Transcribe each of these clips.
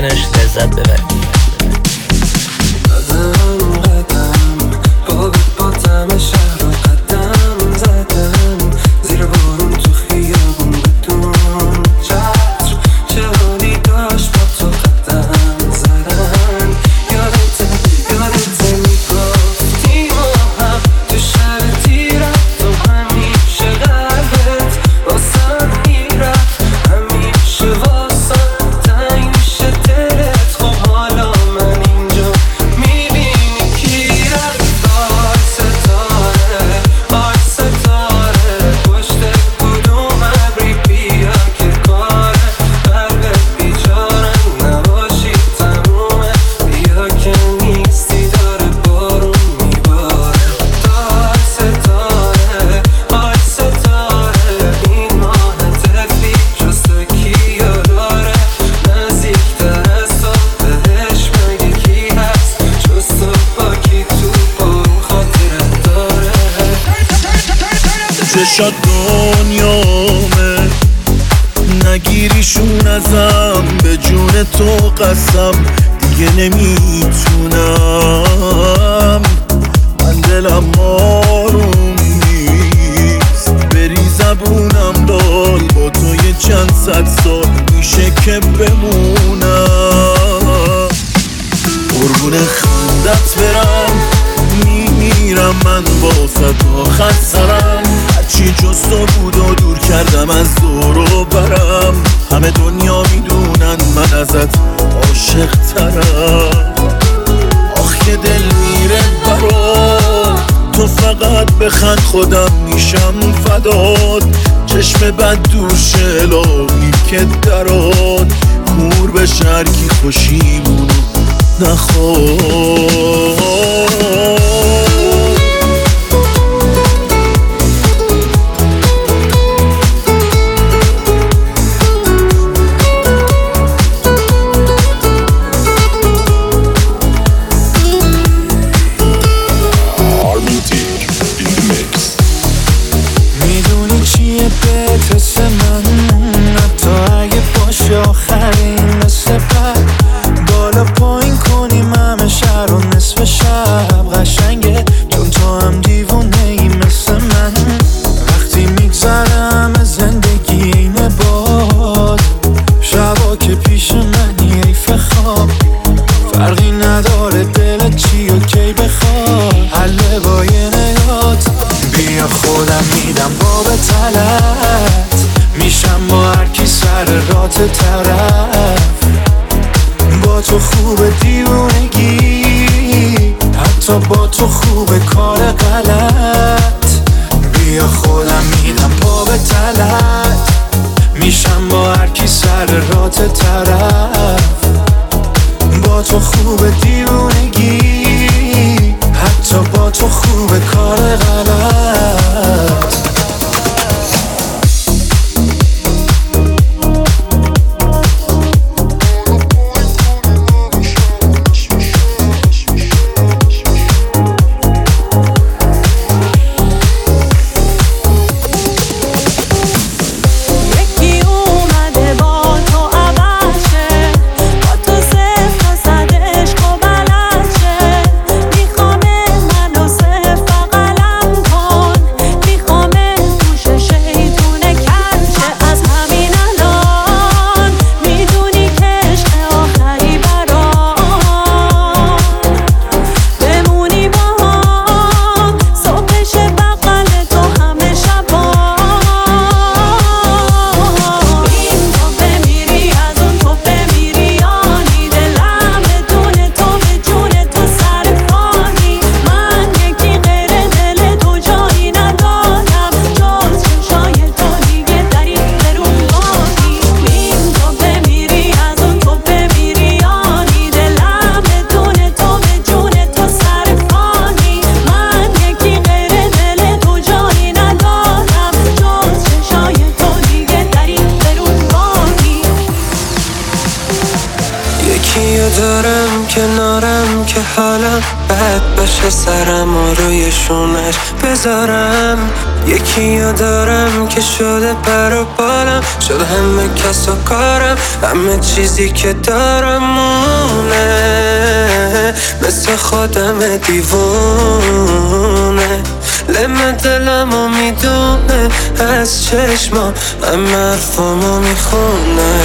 شنیدنش لذت ببرید. چشات دنیامه نگیریشون ازم، به جون تو قسم دیگه نمیتونم. من دلم آروم نیست، بری زبونم لال، با تو یه چند صد سال میشه که بمونم. قربون خندت برم، میمیرم من واسه آخر سرم. هرچی جز تو بود و دور کردم از دور و برم. همه دنیا میدونن من ازت عاشق ترم. آخ که دل میره برات، تو فقط بخند خودم میشم فدات. چشم بد دوش الهی که درات، کور به شرکی خوشیمونو نخواد. میدونی چیه بهترس من، حتی اگه باشه آخرین مثل بعد. بالا پایین کنیم همه شهر و نصف شب قشنگه، چون تو هم دیوونه ای مثل من. وقتی میگذرم از زندگی اینه باد، شبا که پیش منی حیف خواب. فرقی نداره دلت چی و کی بخواد، حله با یه نگات. بیا خودم میدم باب تلت، میشم با هرکی سر رات طرف. با تو خوب دیوونگی، حتی با تو خوب کار غلط. بیا خودم میدم باب تلت، میشم با هرکی سر رات طرف. با تو خوب دیوونگی، حتی با تو خوب کار غلط. یکی اومده با تو عوض شه، یکیو دارم کنارم که حالم بد باشه سرم و روی شونش بذارم. یکیو دارم که شده پر و بالم، شده همه کس و کارم، همه چیزی که دارم مونه، مثل خودم دیوونه. لم دلمو میدونه از چشما، همه حرفامو میخونه.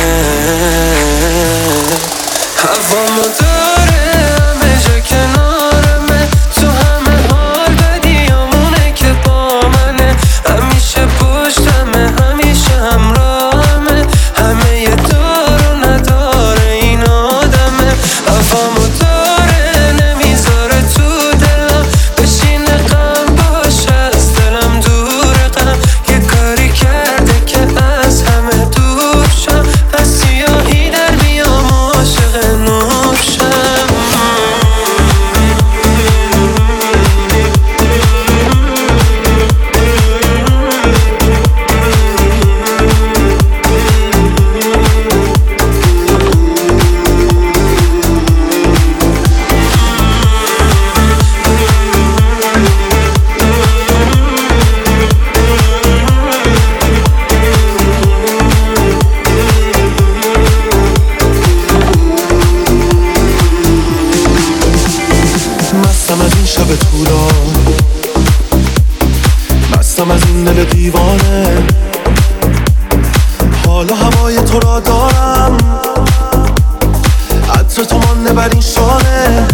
هوامو داره همه جا کنارمه، تو همه حال بدیامونه که با منه، همیشه پشتمه همیشه همراهمه، همه یه دار و نداره این آدمه. هوامو داره نمیذاره تو دلم بشینه، غم باشه از دلم دور غم، یه کاری کرده که از همه دور شم، از سیاهی در بیام عاشق نور شم. مستم از این شب طولان، مستم از این دل دیوانه، حالا هوای تو را دارم، عطر تو مانده بر این شانه.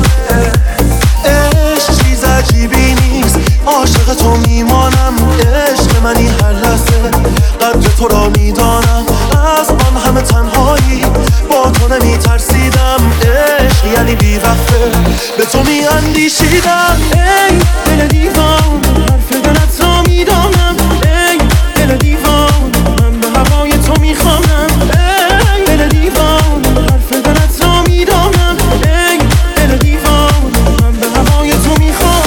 عشق چیز عجیبی نیست، عاشق تو میمانم، عشق منی هر لحظه، قدر تو را میدانم، از آن همه تنهایی با تو نمیترسیدم، عشق یعنی بی‌وقفه به تو میاندیشیدم. ای دل دیوان حرف دلت را میدانم، ای دل دیوان من به هوای تو میخوانم، ای دل دیوان حرف دلت را میدانم، ای دل دیوان من به هوای تو میخوانم.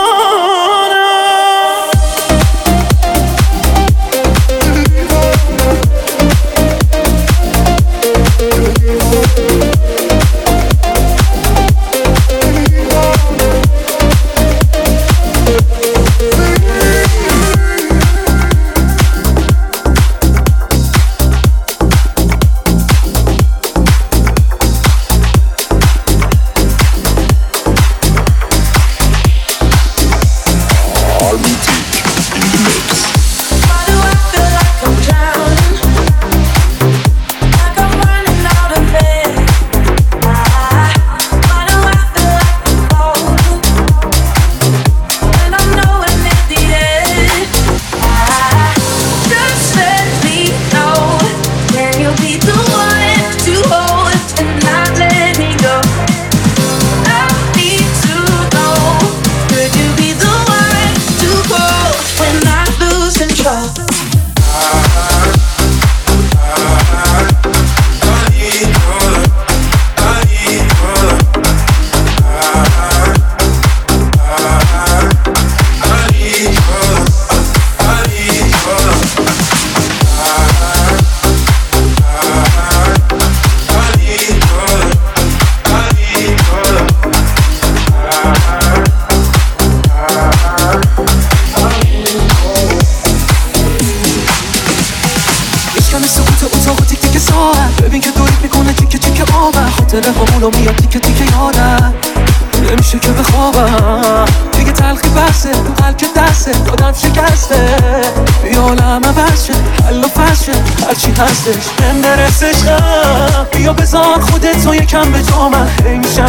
ببین که دورت میکنه تیکه تیکه آبم، خاطره همونو میاد تیکه تیکه یادم، نمیشه که بخوابم دیگه، تلخی بسه قلب که دسته دادم شکسته، بیا عالم عوض شه حل و فصل شه هرچی هستش من برسش غم، بیا بذار خودت تو یکم به جا من، هی میشم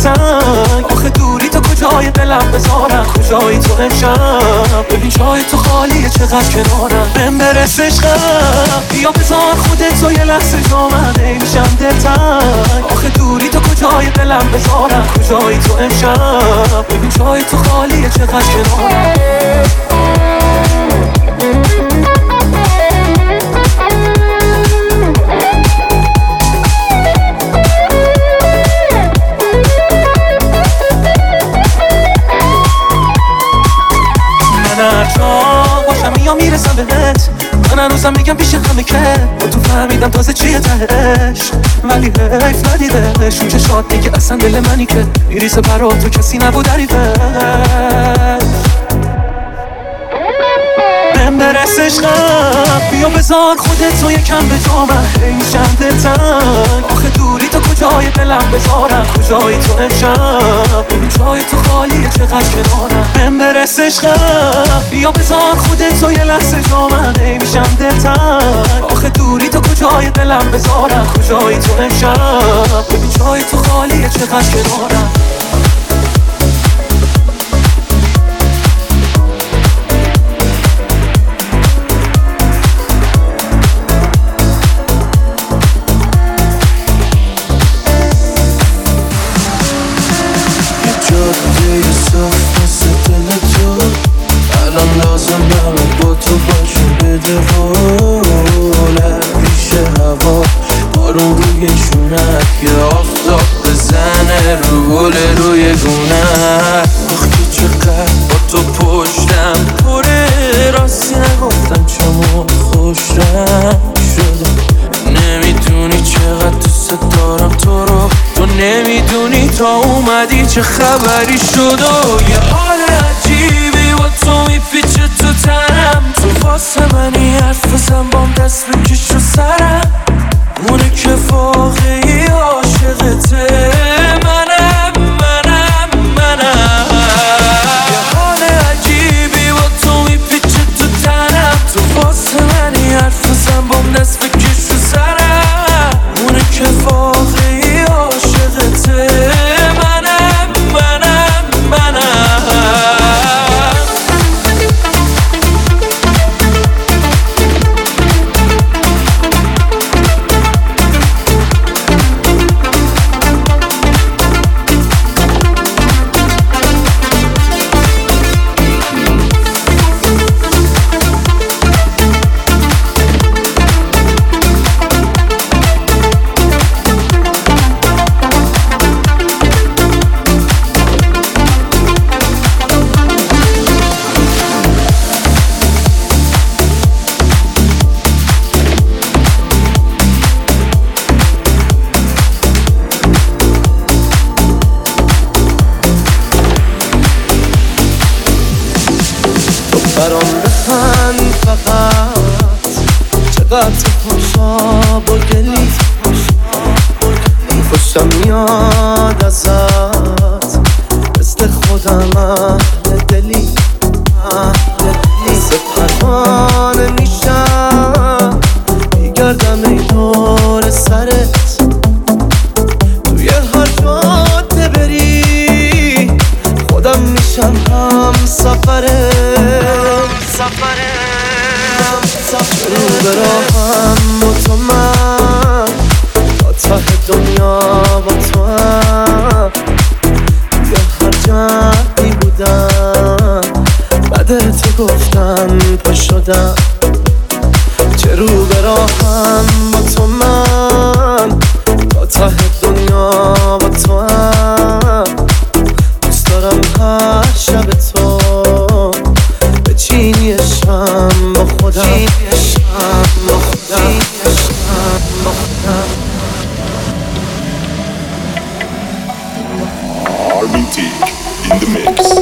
دلتنگ، آخه دوری تا کجای دلم بذارم، کجایی تو امشب، ببین جای تو خالیه چقدر کنارم، من برسش غم، بیا بذار خودت تو یه لحظه جا من، هی میشم دلتنگ، آخه دوری تا کجای دلم بذارم، کجایی تو امشب، ببین جای تو خالیه چقدر کنارم. من هر جا باشم یا میرسم بهت، من هنوز بازم میگم پیش همه که با تو فهمیدم تازه چیه تهش، ولی حیف ندیدش اون چشات میگه اصلا دل منی که میریزه برا تو کسی نبود عریفش. بهم برس عشقم بیا بذار خودت رو یکم به جا من هی میشم دلتنگ، آخه دوری تو کجای دلم بذارم کجای تو امشب، این جای تو خالیه چقدر کنارم. بهم برس عشقم بیا بذار خودت رو یه لحظه جا من هی میشم دلتنگ، آخه دوری تو کجای دلم بذارم کجای تو امشب، این جای تو خالیه چقدر کنارم. با تو باشم بده وله میشه هوا بارون روی شونت که آفتاب بزنه روی گونه. وقتی چقدر با تو پشتم پره راستی نگفتم چمون خوشم شده، نمیدونی چقدر دوست دارم تو رو، تو نمیدونی تا اومدی چه خبری شد و یه حال عجیبی با تو میپیچه تو تنم، تو واسه منی حرف بزن بام دست بکش رو سرم، اونه که واقعی عاشقته منم یه حال عجیبی با تو میپیچه تو تنم، تو واسه منی حرف بزن بام دست بکش رو سرم، اونه که واقعی عاشقته برام بخند فقط چقدر خوشا با گلی خوشم میاد ازت مثل خودم اهل دلی مثل پروانه میشم میگردم ای دور سرت توی هر جاده بری خودم میشم هم سفرت رو براهم با تو من تا ته دنیا با تو هم یه هر جهدی بودم بعد تو گفتم پا شدم چه رو براهم با تو من تا ته دنیا با تو هم دوست دارم هر شب تو بچینی شم با خودم Armintic in the mix.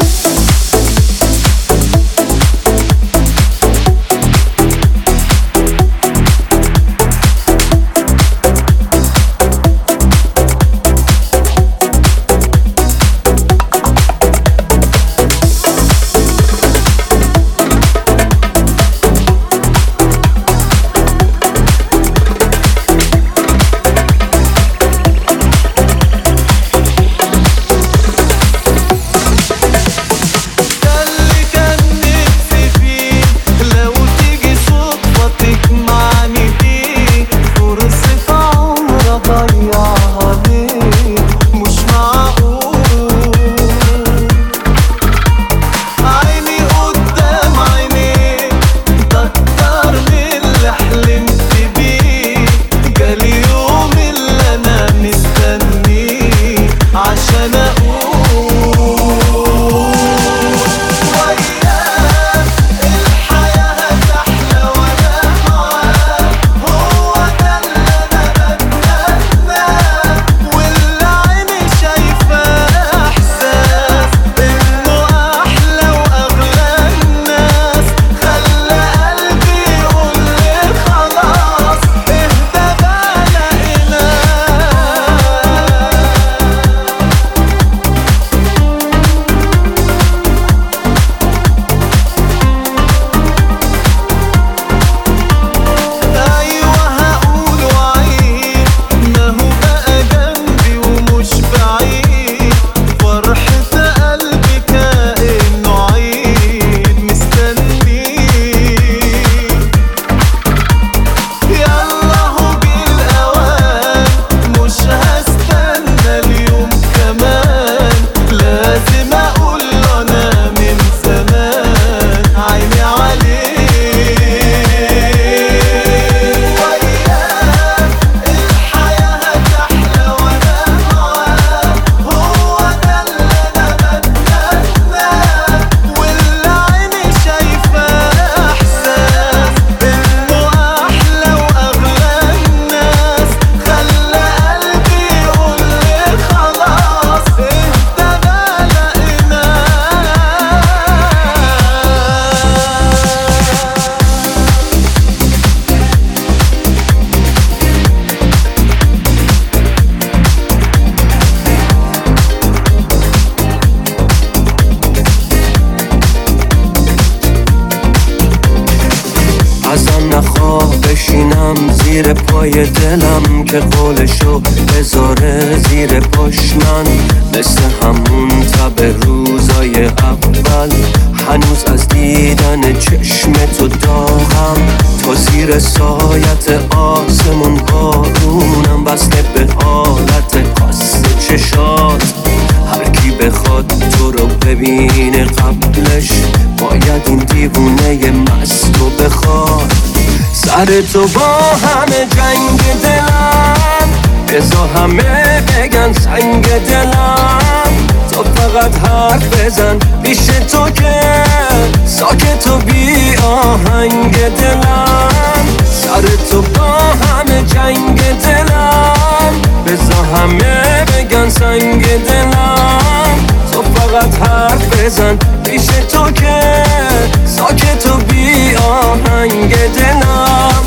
پای دلم که قولشو بذاره زیر پاش من مثل همون تب روزای اول هنوز از دیدن چشم تو داغم تا زیر سایت آسمون بارونم بسته به حالت خاص چشات هر کی بخواد تو رو ببینه قبلش باید این دیوونه مستو بخواد سر تو با همه جنگ دلم بذار همه بگن سنگ دلم تو فقط حرف بزن پیش تو که ساکت و بی آهنگ دلم سر تو با همه جنگ دلم بذار همه بگن سنگ دلم تو فقط حرف بزن پیش تو که ساکت و بی آهنگ دلم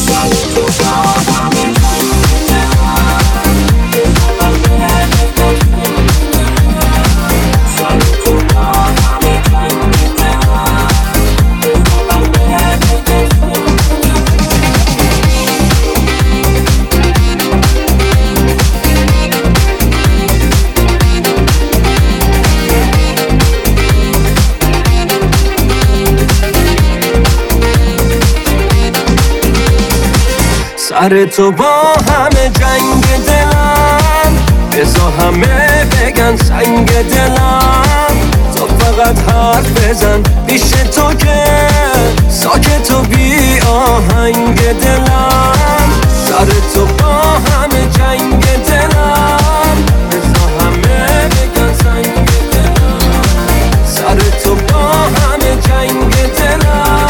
سر تو با همه جنگ دلم بذار همه بگن سنگ دلم تو فقط حرف بزن پیش تو که ساکت و بی آهنگ دلم سر تو با همه جنگ دلم بذار همه بگن سنگ دلم سر تو با همه جنگ دلم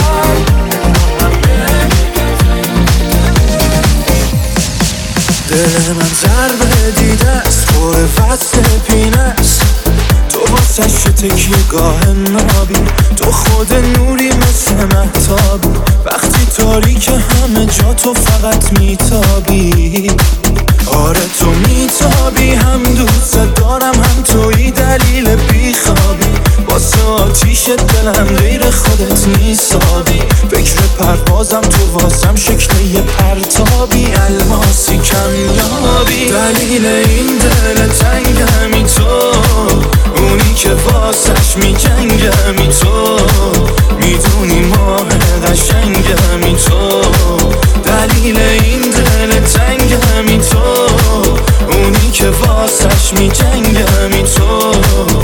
دل من ضربه دیده است پر فصل پینه است تو واسش تکیه گاه نابی تو خود نوری مثل مهتابی وقتی تاریک همه جا تو فقط میتابی آره تو میتابی هم دوست دارم هم توی دلیل بیخوابی واسه آتیش دلم غیر خودت نیسابی فکر پروازم تو واسم شکل یه پرتابی الماسی کمیابی دلیل این دل تنگمی تو اونی که واسش میجنگمی تو میدونی ماه قشنگمی تو دلیل این دل تنگمی تو اونی که واسش میجنگمی تو